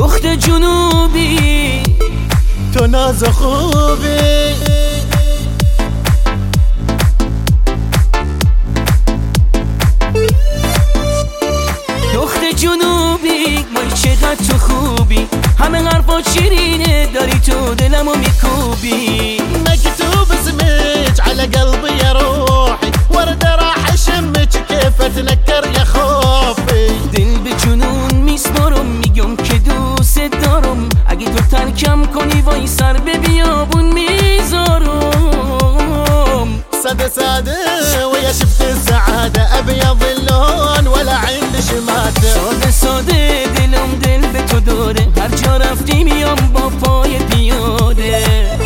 دخت جنوبی تو ناز خوبی دخت جنوبی وای چقدر تو خوبی، همه حرفا شیرینه داری تو دلمو میکوبی. مكتوب اسمك على قلبي يا روحي، ورد راح اشمك كيف اتنكر يا خوفي. دل به جنون میسپارم میگم که دوست دارم، اگه تو ترکم کنی وای سر به بیابون میذارم. سادة سادة ويا شفت السعادة، ابيض اللون ولا عندي شماتة. ساده ساده دلم دل به تو داره، هر جا رفتی میام با پای پیاده.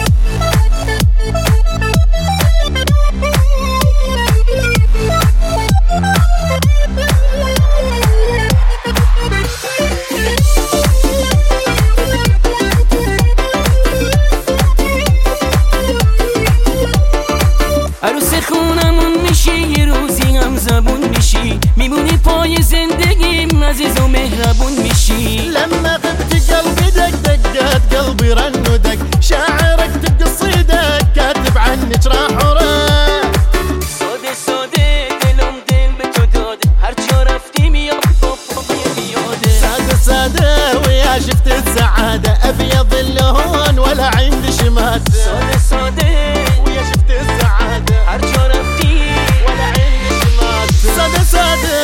عروس خونمون میشی، یه روزی هم زبون میشی، میمونی پای زندگیم عزیز و مهربون میشی. لما غبت قلبي دق دقات قلبي رن ودق، شاعرك قصيدك كاتب عنك راح وراح. ساده ساده دلم دل به تو داده، هر جا رفتی میام با پای پیاده. سادة سادة ويا شفت السعادة، ابيض اللون ولا عندي شماتة. ساده ساده ويا شفت السعادة، هر جا رفتی ولا عندي شماتة. سادة سادة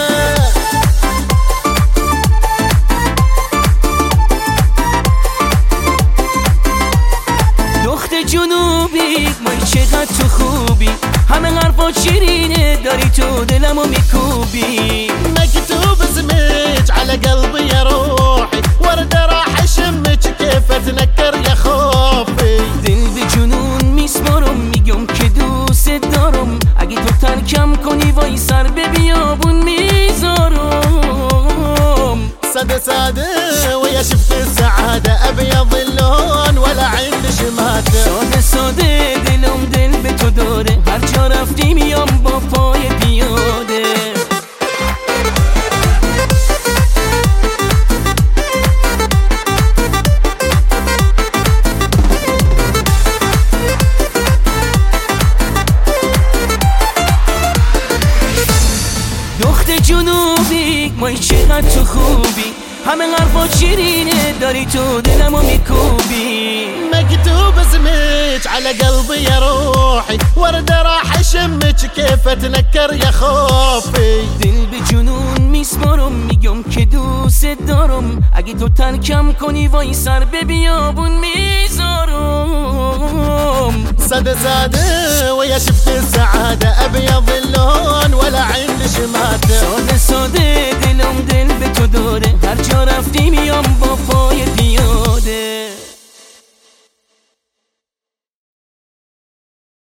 دخت جنوبی وای چقدر تو خوبی، همه حرفا شیرینه داری تو دلمو میکوبی. مكتوب اسمك على قلبي يا روحي، ورد راح اشمك كيف اتنكر يا خوفي. دل به جنون میسپارم میگم که دوست دارم، اگه تو ترکم کنی وای سر به بیابون میذارم. سادة سادة ويا شفت السعادة، ابيض اللون ولا عندي شماتة. ساده ساده دلم دل به تو داره، هر جا رفتی میام با پای پیاده. دخت جنوبی وای چقدر تو خوبی، همه حرفا شیرینه داری تو دلمو میکوبی. مكتوب اسمك على قلبي يا روحي، ورد راح اشمك كيف اتنكر يا خوفي. دل به جنون میسپارم میگم که دوست دارم، اگه تو ترکم کنی وای سر به بیابون میذارم. سادة سادة ويا شفت السعادة، ابيض